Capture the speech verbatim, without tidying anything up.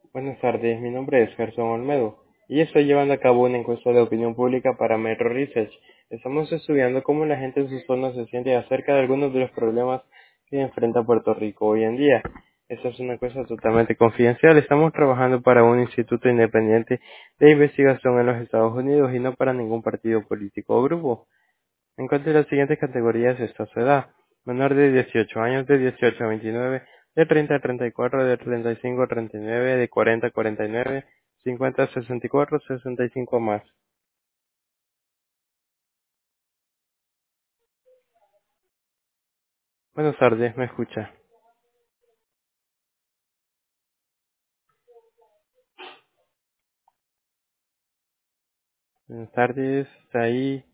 Buenas tardes, mi nombre es Gerson Olmedo y estoy llevando a cabo una encuesta de opinión pública para Metro Research. Estamos estudiando cómo la gente en sus zonas se siente acerca de algunos de los problemas que enfrenta Puerto Rico hoy en día. Esta es una encuesta totalmente confidencial. Estamos trabajando para un instituto independiente de investigación en los Estados Unidos y no para ningún partido político o grupo. Encuentre las siguientes categorías está su edad: menor de dieciocho años, de dieciocho a veintinueve, de treinta a treinta y cuatro, de treinta y cinco a treinta y nueve, de cuarenta a cuarenta y nueve, cincuenta a sesenta y cuatro, sesenta y cinco más. Buenas tardes, me escucha. Buenas tardes, está ahí.